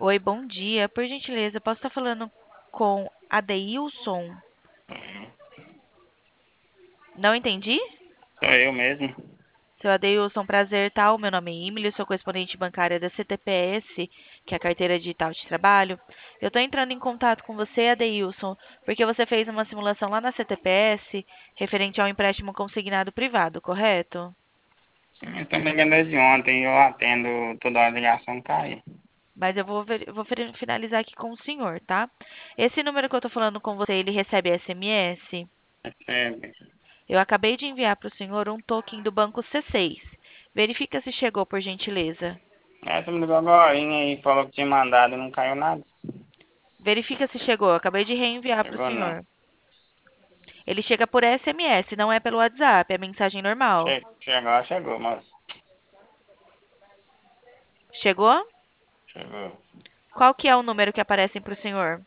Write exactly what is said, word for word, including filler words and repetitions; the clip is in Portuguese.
Oi, bom dia. Por gentileza, posso estar falando com Adeilson? Não entendi? Sou eu mesmo. Seu Adeilson, prazer, tal. Meu nome é Emily, sou correspondente bancária da C T P S, que é a Carteira Digital de Trabalho. Eu estou entrando em contato com você, Adeilson, porque você fez uma simulação lá na C T P S referente ao empréstimo consignado privado, correto? Sim, estou ligando desde ontem. Eu atendo toda hora a ligação cai. Mas eu vou, ver- vou fer- finalizar aqui com o senhor, tá? Esse número que eu estou falando com você, ele recebe S M S? Recebe. Eu acabei de enviar para o senhor um token do banco C seis. Verifica se chegou, por gentileza. Essa me ligou agora e falou que tinha mandado e não caiu nada. Verifica se chegou. Eu acabei de reenviar para o Chegou não. senhor. Ele chega por S M S, não é pelo WhatsApp, é mensagem normal. Che chegou, chegou, moço. Chegou? Chegou. Qual que é o número que aparece para o senhor?